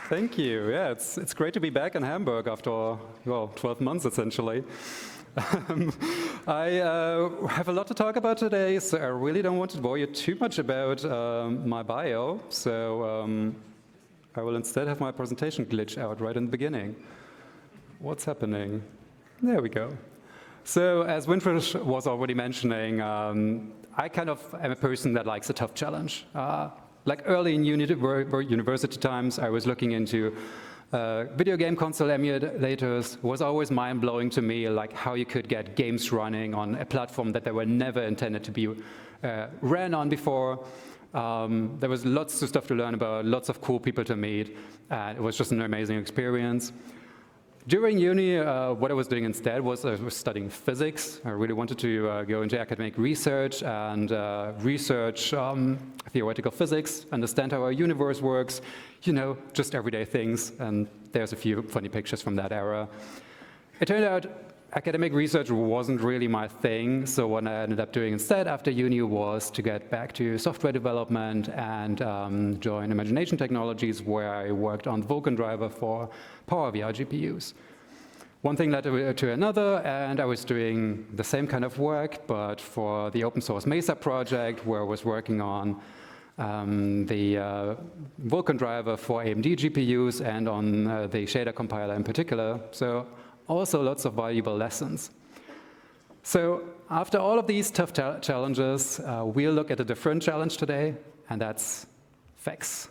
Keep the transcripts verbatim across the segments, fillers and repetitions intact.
Thank you. Yeah, it's, it's great to be back in Hamburg after, well, twelve months essentially. Um, I uh, have a lot to talk about today, so I really don't want to bore you too much about um, my bio. So um, I will instead have my presentation glitch out right in the beginning. What's happening? There we go. So as Winfried was already mentioning, um, I kind of am a person that likes a tough challenge. Uh, like early in uni university times, I was looking into uh, video game console emulators. It was always mind-blowing to me, like how you could get games running on a platform that they were never intended to be uh, ran on before. Um, there was lots of stuff to learn about, lots of cool people to meet, and it was just an amazing experience. During uni, uh, what I was doing instead was I was studying physics. I really wanted to uh, go into academic research and uh, research um, theoretical physics, understand how our universe works, you know, just everyday things. And there's a few funny pictures from that era. It turned out academic research wasn't really my thing, so what I ended up doing instead after uni was to get back to software development and um, join Imagination Technologies, where I worked on the Vulkan driver for PowerVR G P Us. One thing led to another, and I was doing the same kind of work, but for the open source Mesa project, where I was working on um, the uh, Vulkan driver for A M D G P Us and on uh, the shader compiler in particular. So also lots of valuable lessons. So after all of these tough challenges, uh, we'll look at a different challenge today, and that's F E X.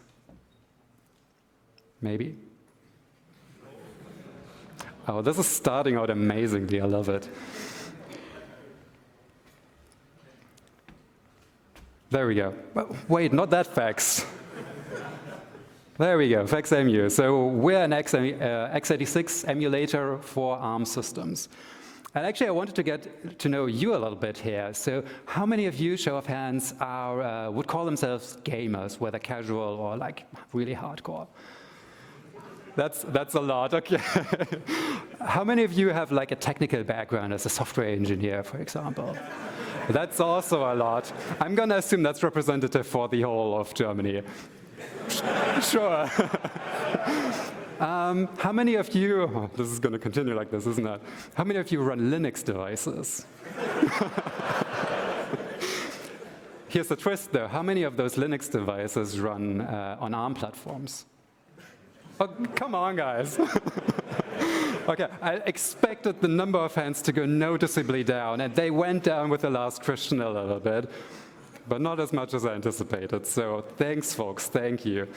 Maybe. Oh, this is starting out amazingly. I love it. There we go. Well, wait, not that F E X. There we go, F E X E M U. So we're an x eighty-six emulator for ARM systems. And actually, I wanted to get to know you a little bit here. So how many of you, show of hands, are, uh, would call themselves gamers, whether casual or like really hardcore? That's, that's a lot, okay. How many of you have like a technical background as a software engineer, for example? That's also a lot. I'm going to assume that's representative for the whole of Germany. Sure. um, how many of you, oh, this is going to continue like this, isn't it? How many of you run Linux devices? Here's the twist, though. How many of those Linux devices run uh, on ARM platforms? Oh, come on, guys. Okay, I expected the number of hands to go noticeably down, and they went down with the last question a little bit, but not as much as I anticipated. So thanks, folks. Thank you.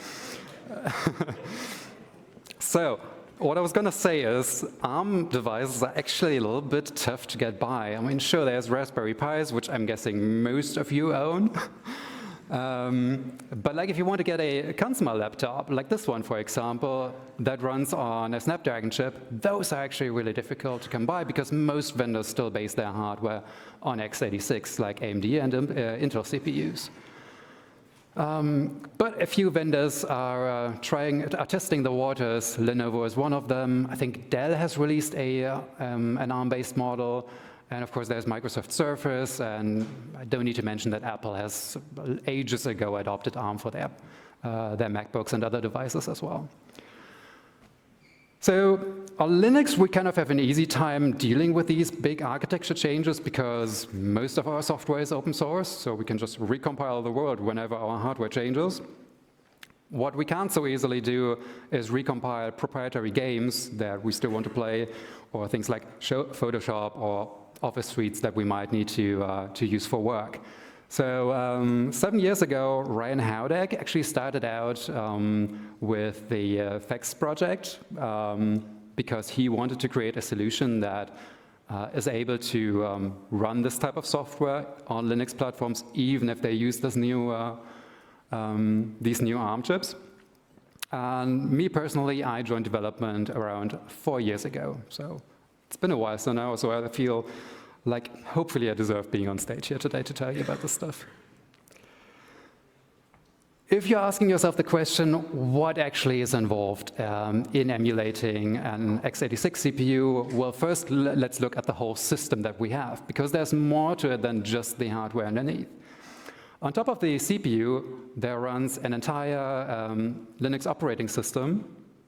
So what I was going to say is ARM devices are actually a little bit tough to get by. I mean, sure, there's Raspberry Pis, which I'm guessing most of you own. Um, but like if you want to get a consumer laptop, like this one, for example, that runs on a Snapdragon chip, those are actually really difficult to come by because most vendors still base their hardware on x eighty-six, like A M D and uh, Intel C P Us. Um, but a few vendors are uh, trying, are testing the waters. Lenovo is one of them. I think Dell has released a, uh, um, an ARM-based model. And of course, there's Microsoft Surface, and I don't need to mention that Apple has ages ago adopted ARM for their, uh, their MacBooks and other devices as well. So on Linux, we kind of have an easy time dealing with these big architecture changes because most of our software is open source, so we can just recompile the world whenever our hardware changes. What we can't so easily do is recompile proprietary games that we still want to play, or things like Photoshop or Office suites that we might need to, uh, to use for work. So um, seven years ago, Ryan Howdeck actually started out um, with the uh, F E X project um, because he wanted to create a solution that uh, is able to um, run this type of software on Linux platforms, even if they use this new, uh, um, these new ARM chips. And me personally, I joined development around four years ago. So it's been a while so now, so I feel like hopefully I deserve being on stage here today to tell you about this stuff. If you're asking yourself the question, what actually is involved um, in emulating an x eighty-six C P U, well, first let's look at the whole system that we have, because there's more to it than just the hardware underneath. On top of the C P U, there runs an entire um, Linux operating system,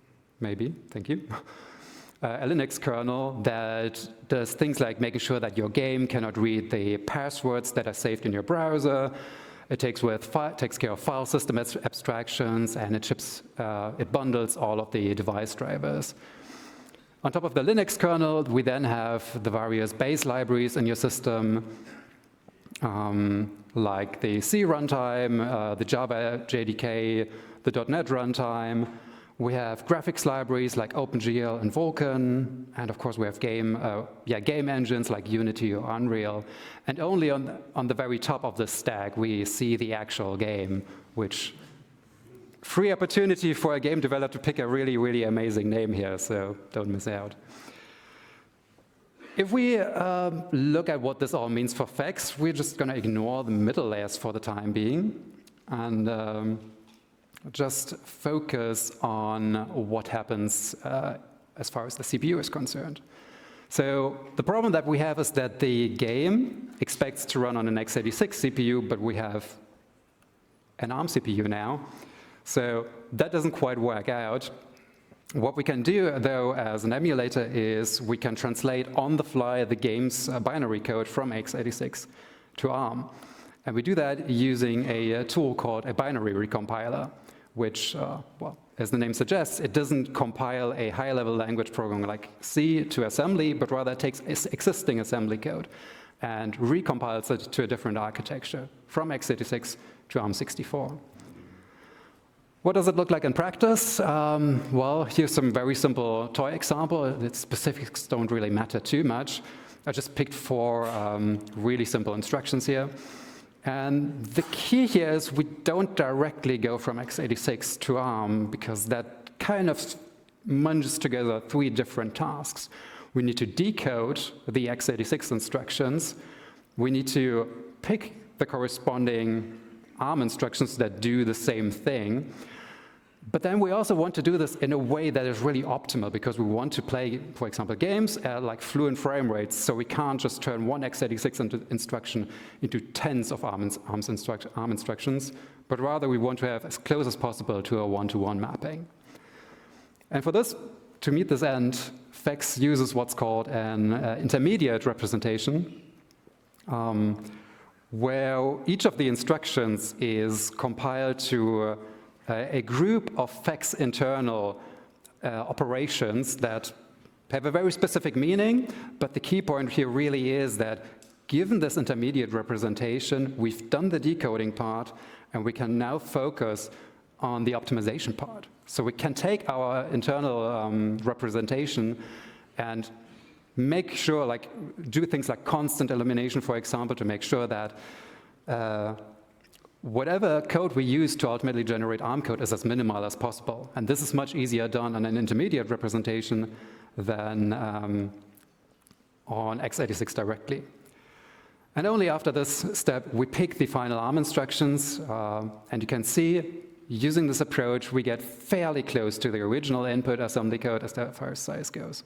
maybe, thank you. Uh, a Linux kernel that does things like making sure that your game cannot read the passwords that are saved in your browser. It takes, with fi takes care of file system abstractions, and it ships, uh, it bundles all of the device drivers. On top of the Linux kernel, we then have the various base libraries in your system, um, like the C runtime, uh, the Java J D K, the dot net runtime. We have graphics libraries like OpenGL and Vulkan, and of course we have game, uh, yeah, game engines like Unity or Unreal. And only on the, on the very top of the stack we see the actual game, which free opportunity for a game developer to pick a really, really amazing name here, so don't miss out. If we um, look at what this all means for FEX, we're just going to ignore the middle layers for the time being, and um, just focus on what happens uh, as far as the C P U is concerned. So the problem that we have is that the game expects to run on an x eighty-six C P U, but we have an ARM C P U now. So that doesn't quite work out. What we can do, though, as an emulator is we can translate on the fly the game's uh, binary code from x eighty-six to ARM. And we do that using a, a tool called a binary recompiler, which, uh, well, as the name suggests, it doesn't compile a high-level language program like C to assembly, but rather it takes existing assembly code and recompiles it to a different architecture from x eighty-six to ARM sixty-four. What does it look like in practice? Um, well, here's some very simple toy example. The specifics don't really matter too much. I just picked four um, really simple instructions here. And the key here is we don't directly go from x eighty-six to ARM, because that kind of munges together three different tasks. We need to decode the x eighty-six instructions. We need to pick the corresponding ARM instructions that do the same thing. But then we also want to do this in a way that is really optimal, because we want to play, for example, games at like fluent frame rates, so we can't just turn one x eighty-six instruction into tens of ARM, ARM, instruct, ARM instructions, but rather we want to have as close as possible to a one-to-one mapping. And for this, to meet this end, FEX uses what's called an uh, intermediate representation, um, where each of the instructions is compiled to uh, a group of FEX internal uh, operations that have a very specific meaning, but the key point here really is that given this intermediate representation, we've done the decoding part, and we can now focus on the optimization part. So we can take our internal um, representation and make sure, like, do things like constant elimination, for example, to make sure that uh, whatever code we use to ultimately generate ARM code is as minimal as possible. And this is much easier done on an intermediate representation than um, on x eighty-six directly. And only after this step, we pick the final ARM instructions. Uh, and you can see, using this approach, we get fairly close to the original input assembly code as far as size goes.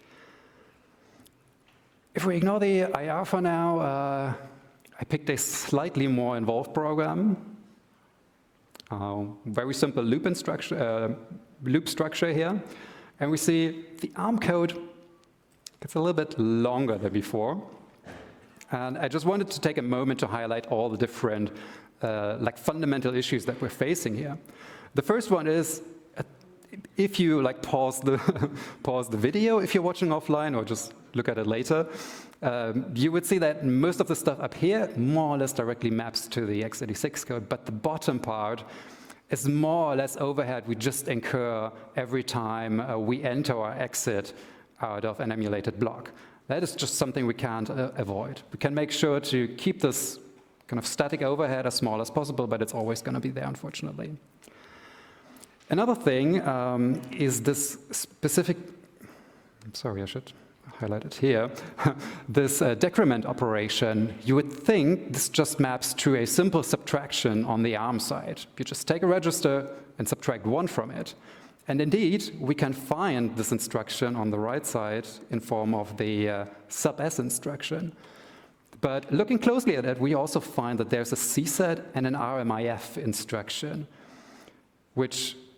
If we ignore the I R for now, uh, I picked a slightly more involved program. Uh, very simple loop, uh, loop structure here. And we see the ARM code gets a little bit longer than before. And I just wanted to take a moment to highlight all the different uh, like fundamental issues that we're facing here. The first one is, uh, if you like pause the, pause the video if you're watching offline, or just look at it later, Um, you would see that most of the stuff up here more or less directly maps to the x eighty-six code, but the bottom part is more or less overhead we just incur every time uh, we enter or exit out of an emulated block. That is just something we can't uh, avoid. We can make sure to keep this kind of static overhead as small as possible, but it's always going to be there, unfortunately. Another thing um, is this specific, I'm sorry, I should highlight it here, this uh, decrement operation. You would think this just maps to a simple subtraction on the ARM side. You just take a register and subtract one from it. And indeed, we can find this instruction on the right side in form of the uh, sub-S instruction. But looking closely at it, we also find that there's a C set and an R M I F instruction, which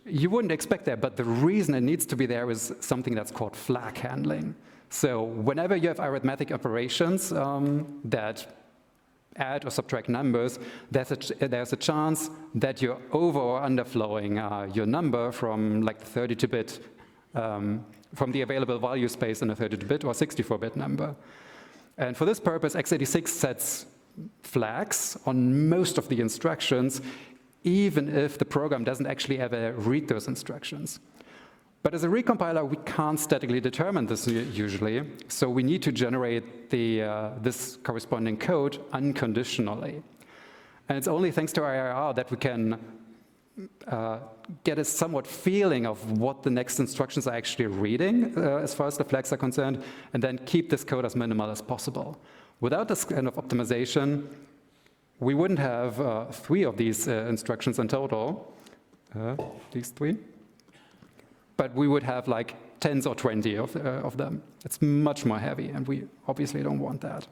You wouldn't expect that, but the reason it needs to be there is something that's called flag handling. So whenever you have arithmetic operations um, that add or subtract numbers, there's a, there's a chance that you're over or underflowing uh, your number from like the thirty-two bit, um, from the available value space in a thirty-two bit or sixty-four bit number. And for this purpose, x eighty-six sets flags on most of the instructions, even if the program doesn't actually ever read those instructions. But as a recompiler, we can't statically determine this usually, so we need to generate the, uh, this corresponding code unconditionally. And it's only thanks to I I R that we can uh, get a somewhat feeling of what the next instructions are actually reading, uh, as far as the flags are concerned, and then keep this code as minimal as possible. Without this kind of optimization, we wouldn't have uh, three of these uh, instructions in total, uh, these three. But we would have like tens or twenty of, uh, of them. It's much more heavy, and we obviously don't want that.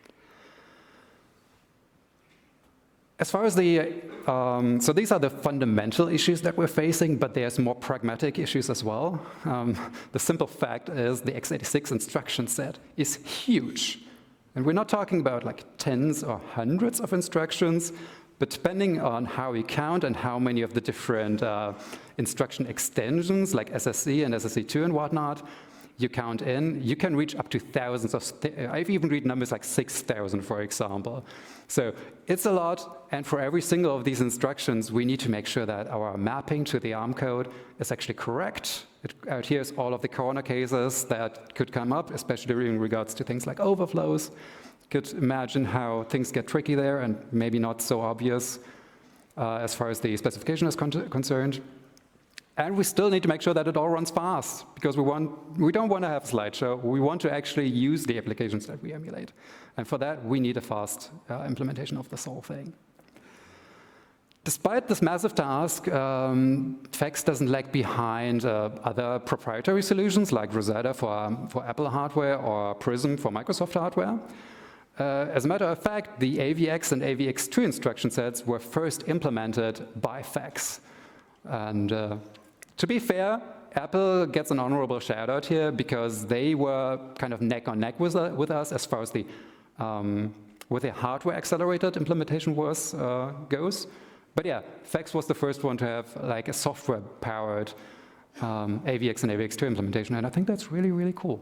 As far as the, um, so these are the fundamental issues that we're facing, but there's more pragmatic issues as well. Um, the simple fact is the x eighty-six instruction set is huge. And we're not talking about like tens or hundreds of instructions, but depending on how we count and how many of the different uh, instruction extensions, like S S C and S S C two and whatnot, you count in, you can reach up to thousands of, I've even read numbers like six thousand, for example. So it's a lot, and for every single of these instructions, we need to make sure that our mapping to the ARM code is actually correct. It adheres all of the corner cases that could come up, especially in regards to things like overflows. You could imagine how things get tricky there and maybe not so obvious uh, as far as the specification is con concerned. And we still need to make sure that it all runs fast, because we, want, we don't want to have a slideshow. We want to actually use the applications that we emulate. And for that, we need a fast uh, implementation of this whole thing. Despite this massive task, um, FEX doesn't lag behind uh, other proprietary solutions like Rosetta for, um, for Apple hardware or Prism for Microsoft hardware. Uh, as a matter of fact, the A V X and A V X two instruction sets were first implemented by FEX. And uh, to be fair, Apple gets an honorable shout out here because they were kind of neck on neck with, uh, with us as far as the um, with the hardware accelerated implementation was, uh, goes. But yeah, FEX was the first one to have like a software powered um, A V X and A V X two implementation, and I think that's really, really cool.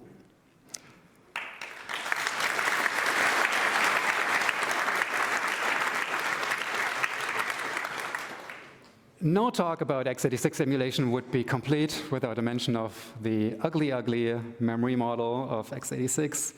No talk about x eighty-six emulation would be complete without a mention of the ugly, ugly memory model of x eighty-six.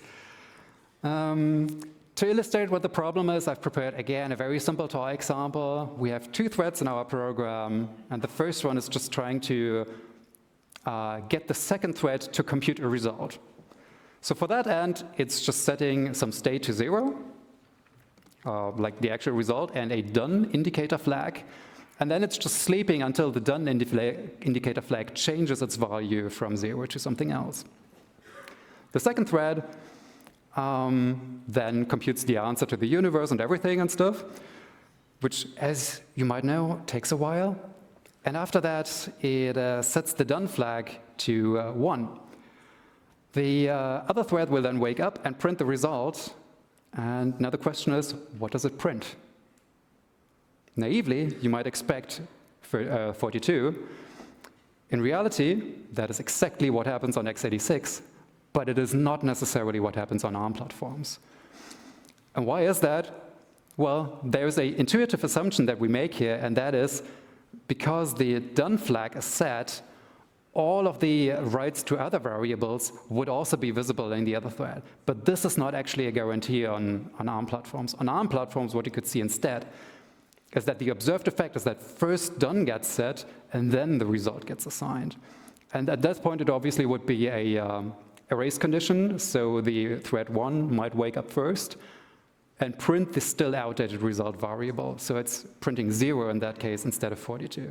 Um, to illustrate what the problem is, I've prepared, again, a very simple toy example. We have two threads in our program, and the first one is just trying to uh, get the second thread to compute a result. So for that end, it's just setting some state to zero, uh, like the actual result, and a done indicator flag. And then it's just sleeping until the done indicator flag changes its value from zero to something else. The second thread um, then computes the answer to the universe and everything and stuff, which, as you might know, takes a while. And after that, it uh, sets the done flag to uh, one. The uh, other thread will then wake up and print the result. And now the question is, what does it print? Naively, you might expect for, uh, forty-two. In reality, that is exactly what happens on x eighty-six, but it is not necessarily what happens on ARM platforms. And why is that? Well, there's an intuitive assumption that we make here, and that is because the done flag is set, all of the writes to other variables would also be visible in the other thread. But this is not actually a guarantee on, on ARM platforms. On ARM platforms, what you could see instead is that the observed effect is that first done gets set, and then the result gets assigned. And at that point, it obviously would be a um, erase condition, so the thread one might wake up first and print the still outdated result variable. So it's printing zero in that case instead of forty-two.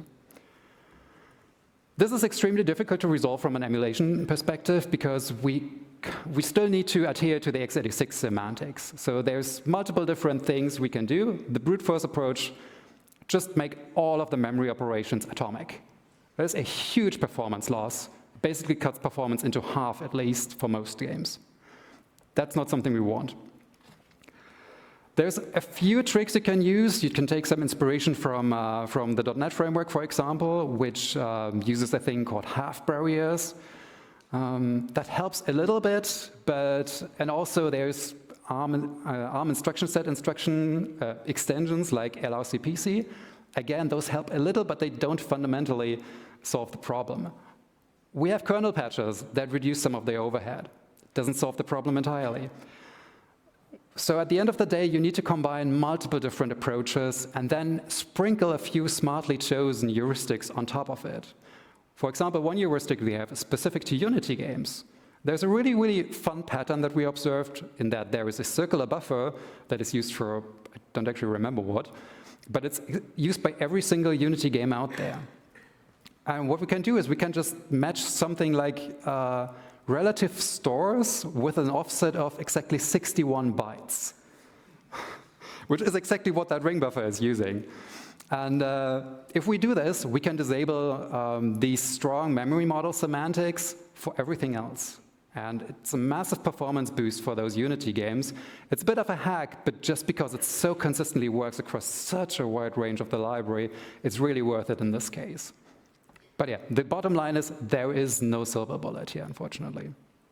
This is extremely difficult to resolve from an emulation perspective because we we still need to adhere to the x eighty-six semantics. So there's multiple different things we can do. The brute force approach, just make all of the memory operations atomic. There's a huge performance loss. Basically cuts performance into half, at least, for most games. That's not something we want. There's a few tricks you can use. You can take some inspiration from, uh, from the .NET framework, for example, which um, uses a thing called half barriers. Um, that helps a little bit, but, and also there's ARM, uh, ARM instruction set instruction uh, extensions like L R C P C. Again, those help a little, but they don't fundamentally solve the problem. We have kernel patches that reduce some of the overhead. It doesn't solve the problem entirely. So at the end of the day, you need to combine multiple different approaches and then sprinkle a few smartly chosen heuristics on top of it. For example, one heuristic we have is specific to Unity games. There's a really, really fun pattern that we observed in that there is a circular buffer that is used for, I don't actually remember what, but it's used by every single Unity game out there. And what we can do is we can just match something like uh, relative stores with an offset of exactly sixty-one bytes, which is exactly what that ring buffer is using. And uh, if we do this, we can disable um, these strong memory model semantics for everything else. And it's a massive performance boost for those Unity games. It's a bit of a hack, but just because it so consistently works across such a wide range of the library, it's really worth it in this case. But yeah, the bottom line is there is no silver bullet here, unfortunately.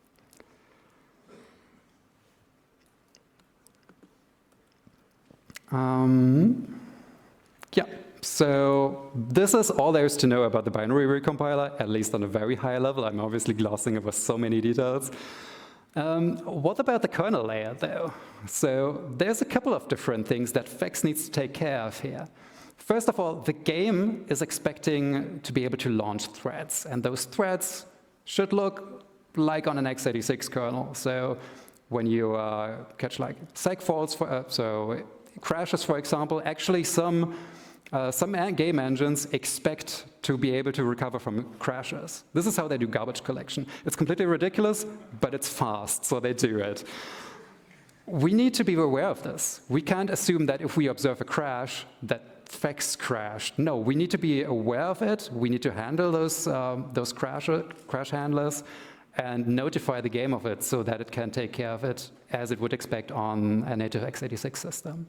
Um, yeah, so this is all there is to know about the binary recompiler, at least on a very high level. I'm obviously glossing over so many details. Um, what about the kernel layer, though? So there's a couple of different things that Fex needs to take care of here. First of all, the game is expecting to be able to launch threads, and those threads should look like on an x eighty-six kernel. So when you uh, catch like segfaults, for, uh, so crashes, for example, actually some, uh, some game engines expect to be able to recover from crashes. This is how they do garbage collection. It's completely ridiculous, but it's fast, so they do it. We need to be aware of this. We can't assume that if we observe a crash, that Fex crashed. No, we need to be aware of it. We need to handle those, um, those crash, crash handlers and notify the game of it so that it can take care of it as it would expect on a native x eighty-six system.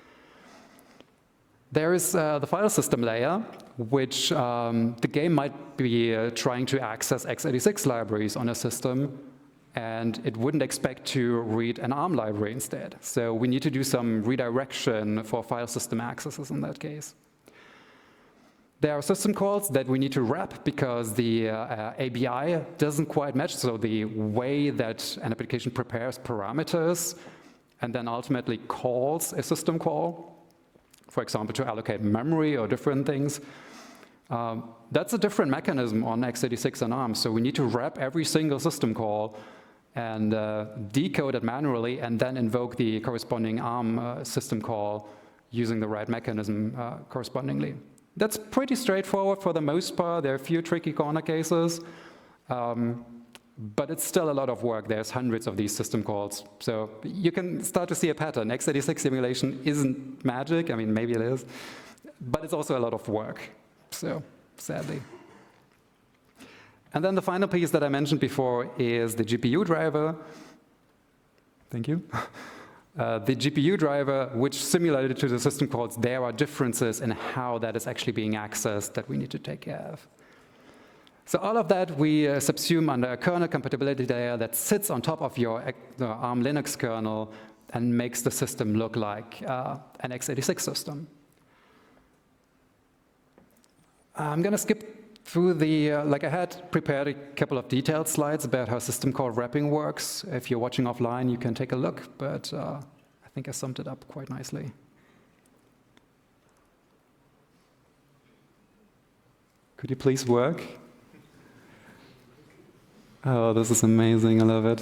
There is uh, the file system layer, which um, the game might be uh, trying to access x eighty-six libraries on a system, and it wouldn't expect to read an ARM library instead. So we need to do some redirection for file system accesses in that case. There are system calls that we need to wrap because the uh, A B I doesn't quite match, so the way that an application prepares parameters and then ultimately calls a system call, for example, to allocate memory or different things. Um, that's a different mechanism on x eighty-six and ARM, so we need to wrap every single system call and uh, decode it manually and then invoke the corresponding ARM uh, system call using the right mechanism uh, correspondingly. That's pretty straightforward for the most part. There are a few tricky corner cases, um, but it's still a lot of work. There's hundreds of these system calls. So you can start to see a pattern. x eighty-six simulation isn't magic. I mean, maybe it is, but it's also a lot of work, so sadly. And then the final piece that I mentioned before is the G P U driver. Thank you. Uh, the G P U driver, which simulated to the system calls, there are differences in how that is actually being accessed that we need to take care of. So all of that we uh, subsume under a kernel compatibility layer that sits on top of your uh, ARM Linux kernel and makes the system look like uh, an x eighty-six system. I'm going to skip through the, uh, like I had prepared a couple of detailed slides about how system call wrapping works. If you're watching offline, you can take a look, but uh, I think I summed it up quite nicely. Could you please work? Oh, this is amazing, I love it.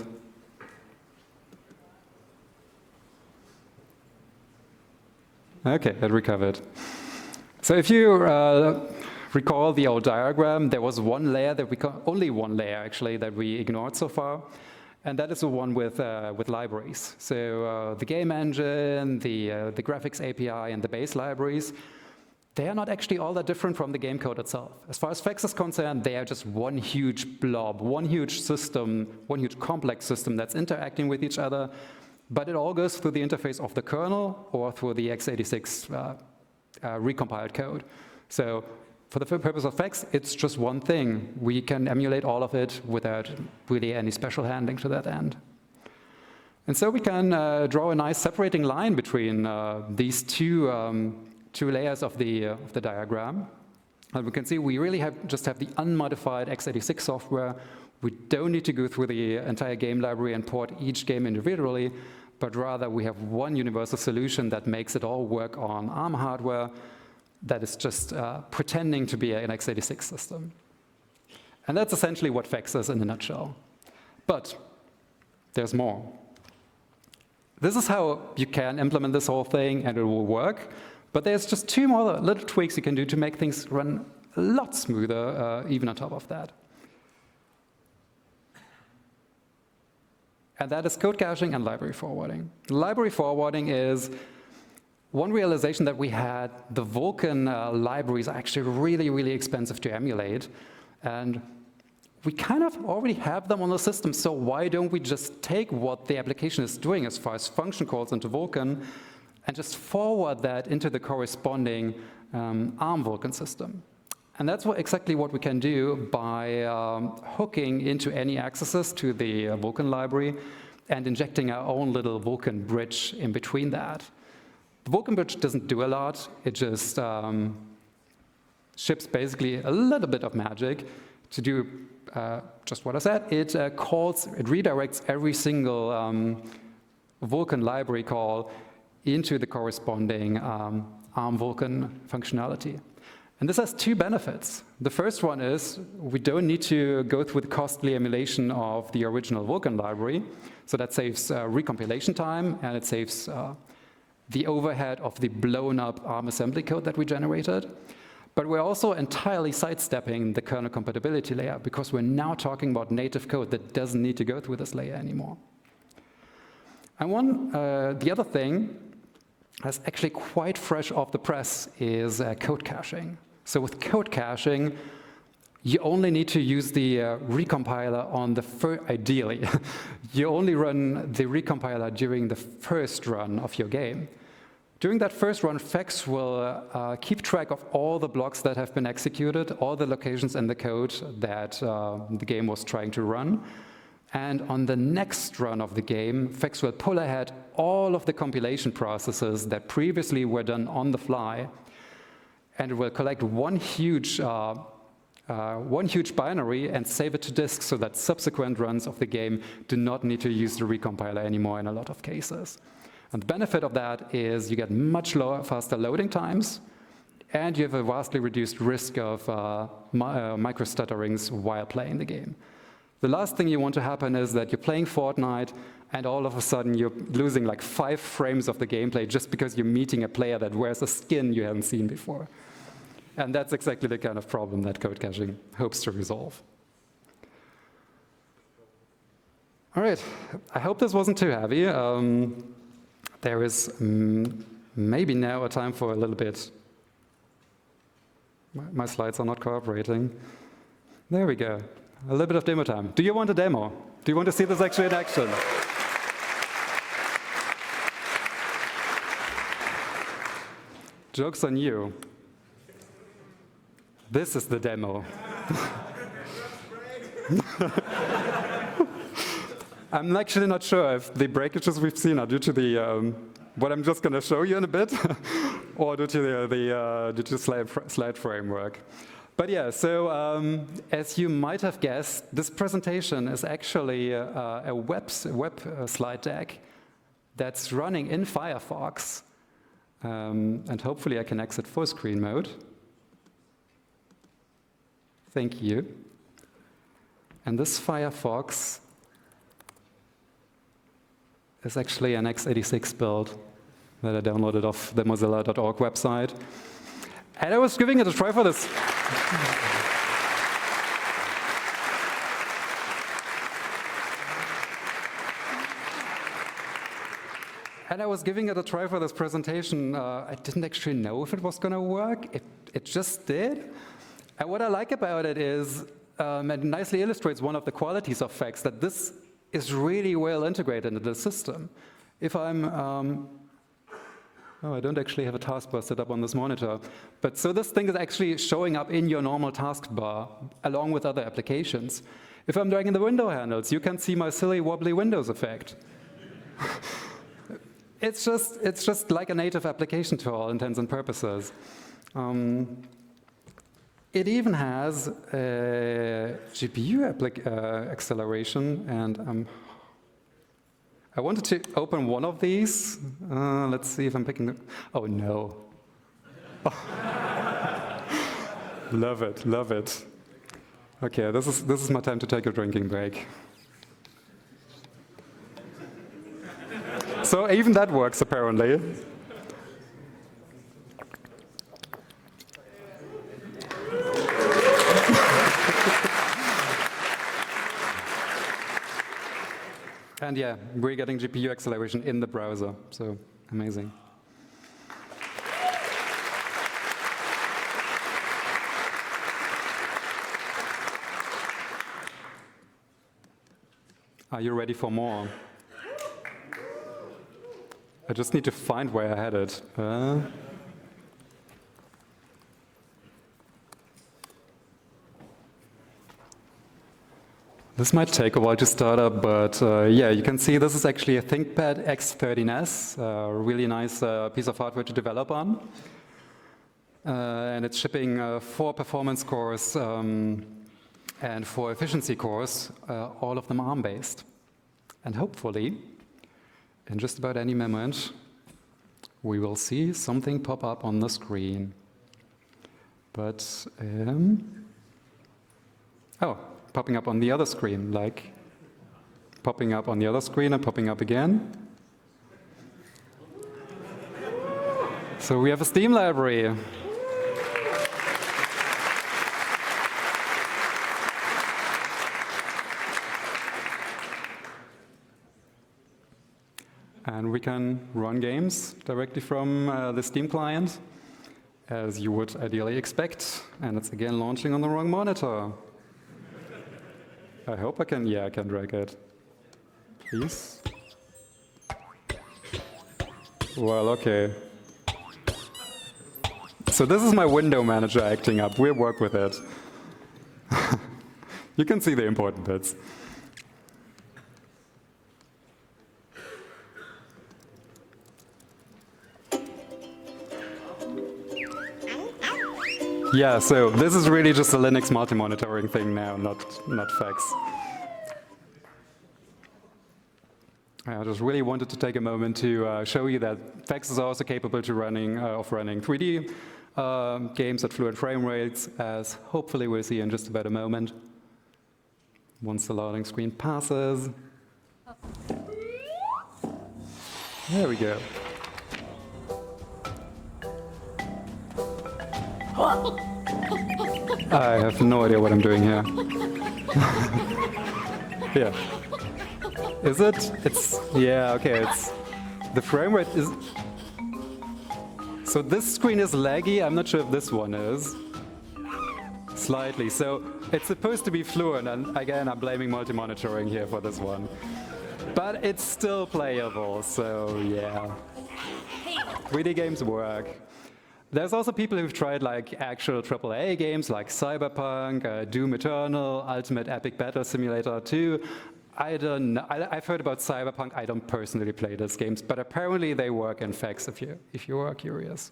Okay, it recovered. So if you uh, recall the old diagram, there was one layer that we, only one layer actually, that we ignored so far, and that is the one with, uh, with libraries. So uh, the game engine, the, uh, the graphics A P I, and the base libraries, they are not actually all that different from the game code itself. As far as Fex is concerned, they are just one huge blob, one huge system, one huge complex system that's interacting with each other, but it all goes through the interface of the kernel or through the x eighty-six uh, uh, recompiled code. So for the purpose of Fex, it's just one thing. We can emulate all of it without really any special handling to that end. And so we can uh, draw a nice separating line between uh, these two, um, two layers of the, uh, of the diagram. And we can see we really have just have the unmodified x eighty-six software. We don't need to go through the entire game library and port each game individually, but rather we have one universal solution that makes it all work on ARM hardware that is just uh, pretending to be an x eighty-six system. And that's essentially what Fex is in a nutshell. But there's more. This is how you can implement this whole thing and it will work. But there's just two more little tweaks you can do to make things run a lot smoother, uh, even on top of that. And that is code caching and library forwarding. Library forwarding is one realization that we had. The Vulkan uh, libraries are actually really, really expensive to emulate. And we kind of already have them on the system, so why don't we just take what the application is doing as far as function calls into Vulkan and just forward that into the corresponding um, ARM Vulkan system? And that's what, exactly what we can do by um, hooking into any accesses to the uh, Vulkan library and injecting our own little Vulkan bridge in between that. The Vulkan bridge doesn't do a lot. It just um, ships basically a little bit of magic to do uh, just what I said. It uh, calls, it redirects every single um, Vulkan library call into the corresponding um, ARM Vulkan functionality. And this has two benefits. The first one is we don't need to go through the costly emulation of the original Vulkan library. So that saves uh, recompilation time, and it saves uh, the overhead of the blown up ARM assembly code that we generated. But we're also entirely sidestepping the kernel compatibility layer because we're now talking about native code that doesn't need to go through this layer anymore. And one, uh, the other thing that's actually quite fresh off the press is uh, code caching. So with code caching, you only need to use the uh, recompiler on the first, ideally, you only run the recompiler during the first run of your game. During that first run, Fex will uh, keep track of all the blocks that have been executed, all the locations in the code that uh, the game was trying to run. And on the next run of the game, Fex will pull ahead all of the compilation processes that previously were done on the fly, and it will collect one huge, uh, uh, one huge binary and save it to disk so that subsequent runs of the game do not need to use the recompiler anymore in a lot of cases. And the benefit of that is you get much lower, faster loading times, and you have a vastly reduced risk of uh, mi uh, micro-stutterings while playing the game. The last thing you want to happen is that you're playing Fortnite and all of a sudden you're losing like five frames of the gameplay just because you're meeting a player that wears a skin you haven't seen before. And that's exactly the kind of problem that code caching hopes to resolve. All right, I hope this wasn't too heavy. Um, there is mm, maybe now a time for a little bit. My, my slides are not cooperating. There we go. A little bit of demo time. Do you want a demo? Do you want to see this actually in action? Joke's on you. This is the demo. I'm actually not sure if the breakages we've seen are due to the um, what I'm just going to show you in a bit, or due to the, the uh, due to slide, slide framework. But yeah, so um, as you might have guessed, this presentation is actually uh, a web, web uh, slide deck that's running in Firefox. Um, and hopefully I can exit full screen mode. Thank you. And this Firefox is actually an x eighty-six build that I downloaded off the mozilla dot org website. And I was giving it a try for this. And and I was giving it a try for this presentation. Uh, I didn't actually know if it was going to work. It, it just did. And what I like about it is, um, it nicely illustrates one of the qualities of FACS, that this is really well integrated into the system. If I'm, um, oh, I don't actually have a taskbar set up on this monitor. But so this thing is actually showing up in your normal taskbar, along with other applications. If I'm dragging the window handles, you can see my silly wobbly windows effect. It's just, it's just like a native application to all intents and purposes. Um, it even has a G P U uh, acceleration, and um, I wanted to open one of these. Uh, let's see if I'm picking it. Oh no. Love it, love it. Okay, this is, this is my time to take a drinking break. So even that works, apparently. And yeah, we're getting G P U acceleration in the browser, so amazing. Are you ready for more? I just need to find where I had it. Uh, this might take a while to start up, but uh, yeah, you can see this is actually a ThinkPad X thirteen S, a really nice uh, piece of hardware to develop on. Uh, and it's shipping uh, four performance cores um, and four efficiency cores, uh, all of them ARM-based. And hopefully, in just about any moment, we will see something pop up on the screen. But, um, oh, popping up on the other screen, like popping up on the other screen and popping up again. So we have a Steam library. And we can run games directly from uh, the Steam client, as you would ideally expect. And it's again launching on the wrong monitor. I hope I can, yeah, I can drag it. Please. Well, okay. So this is my window manager acting up. We'll work with it. You can see the important bits. Yeah, so this is really just a Linux multi-monitoring thing now, not, not FACS. I just really wanted to take a moment to uh, show you that FACS is also capable to running, uh, of running three D uh, games at fluid frame rates, as hopefully we'll see in just about a moment, once the loading screen passes. There we go. I have no idea what I'm doing here. Yeah. Is it? It's, yeah, okay, it's, the frame rate is, so this screen is laggy. I'm not sure if this one is. Slightly, so it's supposed to be fluent, and again, I'm blaming multi-monitoring here for this one. But it's still playable, so yeah. three D games work. There's also people who've tried like actual triple A games like Cyberpunk, uh, Doom Eternal, Ultimate Epic Battle Simulator two. I don't know. I, I've heard about Cyberpunk. I don't personally play those games, but apparently they work in FACS if you, if you are curious.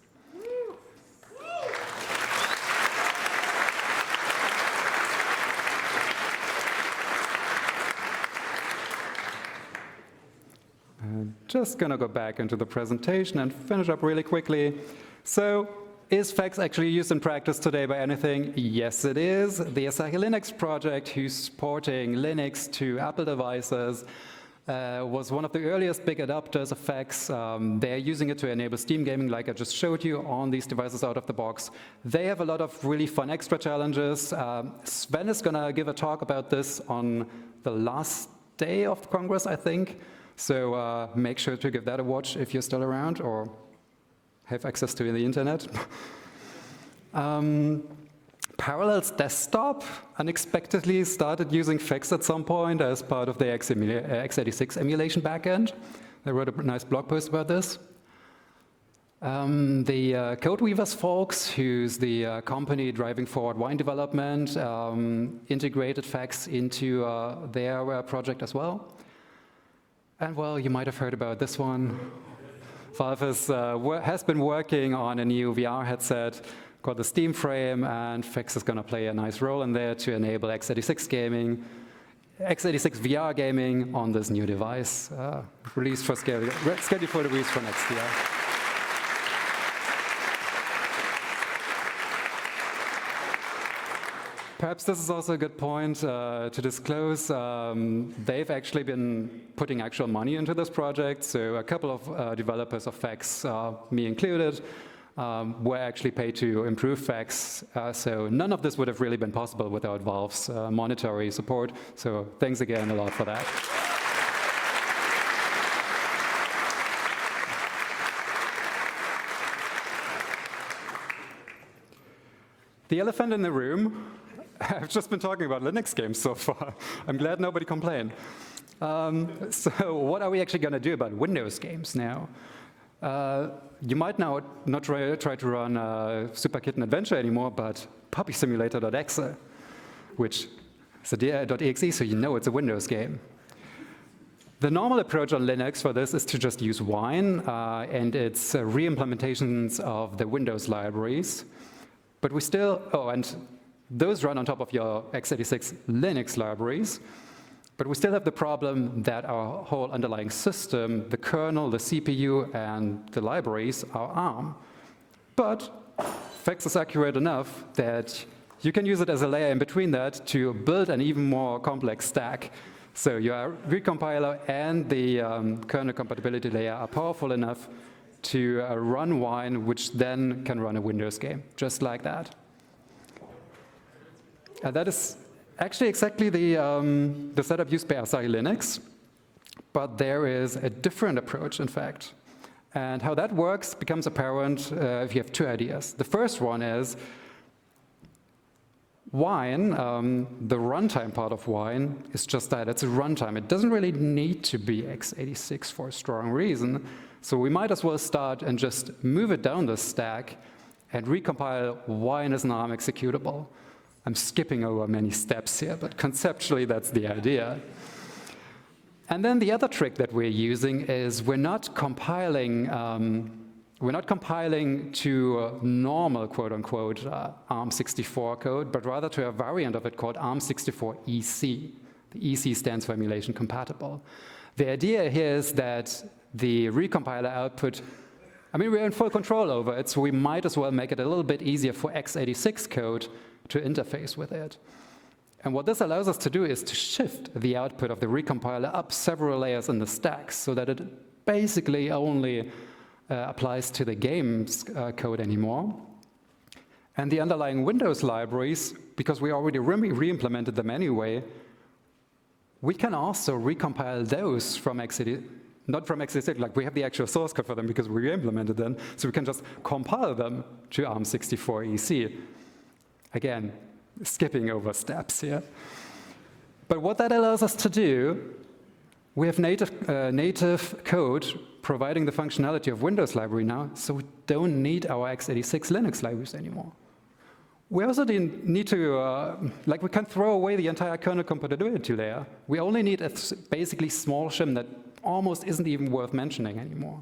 I'm just going to go back into the presentation and finish up really quickly. So, is FACS actually used in practice today by anything? Yes, it is. The Asahi Linux project, who's porting Linux to Apple devices, uh, was one of the earliest big adopters of FACS. Um, they're using it to enable Steam gaming, like I just showed you, on these devices out of the box. They have a lot of really fun extra challenges. Um, Sven is going to give a talk about this on the last day of Congress, I think. So uh, make sure to give that a watch if you're still around or have access to the internet. um, Parallels Desktop unexpectedly started using Fex at some point as part of the x eighty-six emulation backend. They wrote a nice blog post about this. Um, the uh, Codeweavers folks, who's the uh, company driving forward Wine development, um, integrated Fex into uh, their uh, project as well. And well, you might have heard about this one. Valve has, uh, has been working on a new V R headset called the Steam Frame, and Fex is going to play a nice role in there to enable x eighty-six gaming, x eighty-six V R gaming on this new device, uh, released for scheduled for release for next year. Perhaps this is also a good point uh, to disclose. Um, they've actually been putting actual money into this project, so a couple of uh, developers of Fex, uh, me included, um, were actually paid to improve Fex. Uh, so none of this would have really been possible without Valve's uh, monetary support. So thanks again a lot for that. The elephant in the room. I've just been talking about Linux games so far. I'm glad nobody complained. Um, so what are we actually going to do about Windows games now? Uh, you might now not try, try to run uh, Super Kitten Adventure anymore, but Puppy Simulator dot E X E, which is a .exe, so you know it's a Windows game. The normal approach on Linux for this is to just use Wine uh, and its uh, re-implementations of the Windows libraries. But we still, oh, and those run on top of your x eighty-six Linux libraries, but we still have the problem that our whole underlying system, the kernel, the C P U, and the libraries are ARM. But Fex is accurate enough that you can use it as a layer in between that to build an even more complex stack. So your recompiler and the um, kernel compatibility layer are powerful enough to uh, run Wine, which then can run a Windows game, just like that. And that is actually exactly the, um, the setup used by Asahi Linux, but there is a different approach, in fact. And how that works becomes apparent uh, if you have two ideas. The first one is Wine, um, the runtime part of Wine, is just that. It's a runtime. It doesn't really need to be x eighty-six for a strong reason. So we might as well start and just move it down the stack and recompile Wine as an ARM executable. I'm skipping over many steps here, but conceptually that's the idea. And then the other trick that we're using is we're not compiling, um, we're not compiling to uh, normal quote-unquote uh, ARM sixty-four code, but rather to a variant of it called ARM sixty-four E C. The E C stands for emulation compatible. The idea here is that the recompiler output, I mean, we're in full control over it, so we might as well make it a little bit easier for x eighty-six code to interface with it. And what this allows us to do is to shift the output of the recompiler up several layers in the stack so that it basically only uh, applies to the game's uh, code anymore. And the underlying Windows libraries, because we already re-implemented them anyway, we can also recompile those from x eighty-six. Not from x eighty-six, like we have the actual source code for them because we re-implemented them, so we can just compile them to ARM sixty-four E C. Again, skipping over steps here. But what that allows us to do, we have native, uh, native code providing the functionality of Windows library now, so we don't need our x eighty-six Linux libraries anymore. We also didn't need to, uh, like we can throw away the entire kernel compatibility layer. We only need a basically small shim that almost isn't even worth mentioning anymore.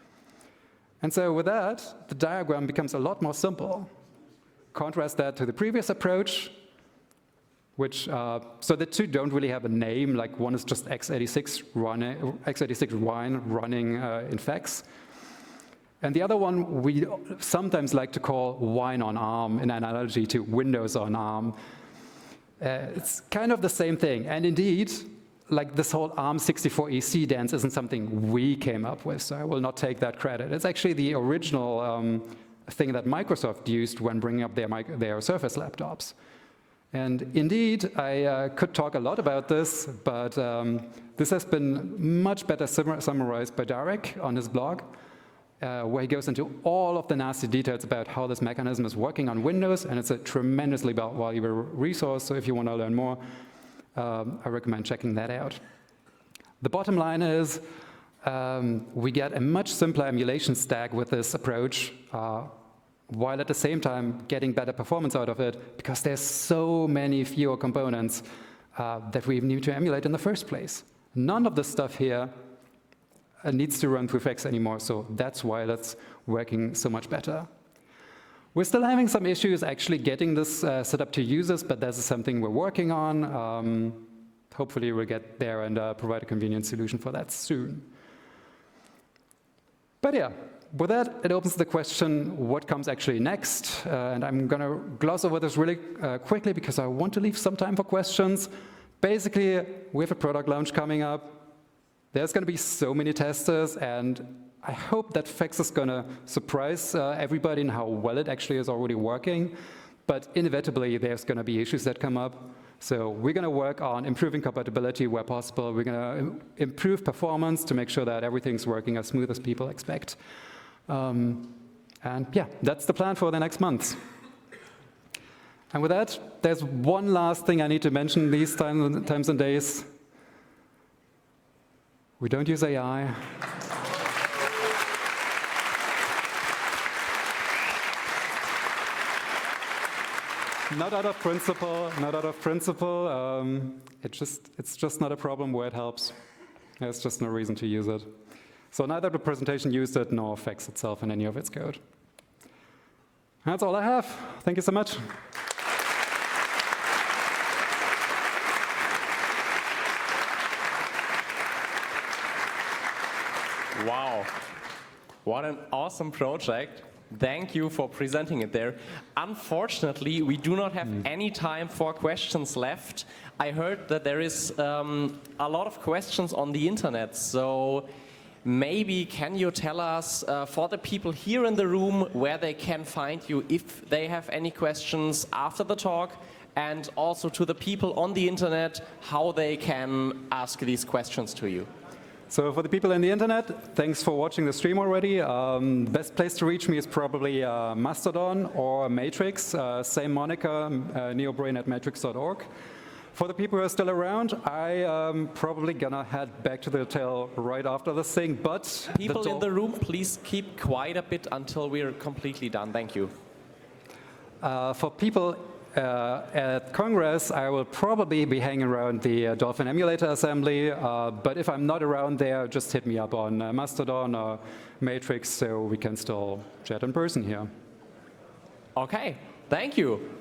And so with that, the diagram becomes a lot more simple. Contrast that to the previous approach, which, uh, so the two don't really have a name, like one is just x eighty-six, running, x eighty-six Wine running uh, in Fex. And the other one we sometimes like to call Wine on ARM in analogy to Windows on ARM. Uh, it's kind of the same thing. And indeed, like this whole ARM sixty-four E C dance isn't something we came up with, so I will not take that credit. It's actually the original um, thing that Microsoft used when bringing up their, their Surface laptops. And indeed, I uh, could talk a lot about this, but um, this has been much better sum summarized by Darek on his blog, uh, where he goes into all of the nasty details about how this mechanism is working on Windows, and it's a tremendously valuable resource, so if you want to learn more, um, I recommend checking that out. The bottom line is, um, we get a much simpler emulation stack with this approach, uh, while at the same time getting better performance out of it, because there's so many fewer components uh, that we need to emulate in the first place. None of the stuff here uh, needs to run prefix anymore, so that's why that's working so much better. We're still having some issues actually getting this uh, set up to users, but this is something we're working on. Um, hopefully we'll get there and uh, provide a convenient solution for that soon. But yeah. With that, it opens the question, what comes actually next? Uh, and I'm going to gloss over this really uh, quickly because I want to leave some time for questions. Basically, we have a product launch coming up. There's going to be so many testers, and I hope that Fex is going to surprise uh, everybody in how well it actually is already working. But inevitably, there's going to be issues that come up. So we're going to work on improving compatibility where possible. We're going to improve performance to make sure that everything's working as smooth as people expect. Um, and yeah, that's the plan for the next months. And with that, there's one last thing I need to mention these time, times and days. We don't use A I. Not out of principle, not out of principle. Um, it just, it's just not a problem where it helps. There's just no reason to use it. So neither the presentation used it nor Fex itself in any of its code. That's all I have. Thank you so much. Wow. What an awesome project. Thank you for presenting it there. Unfortunately, we do not have mm. any time for questions left. I heard that there is um, a lot of questions on the internet, so maybe can you tell us, uh, for the people here in the room, where they can find you if they have any questions after the talk, and also to the people on the internet, how they can ask these questions to you? So for the people in the internet, thanks for watching the stream already. Um, the best place to reach me is probably uh, Mastodon or Matrix, uh, same moniker, uh, neobrain at matrix dot org. For the people who are still around, I am probably gonna head back to the hotel right after this thing, but people the in the room, please keep quiet a bit until we're completely done. Thank you. Uh, for people uh, at Congress, I will probably be hanging around the uh, Dolphin Emulator Assembly, uh, but if I'm not around there, just hit me up on uh, Mastodon or Matrix so we can still chat in person here. Okay, thank you.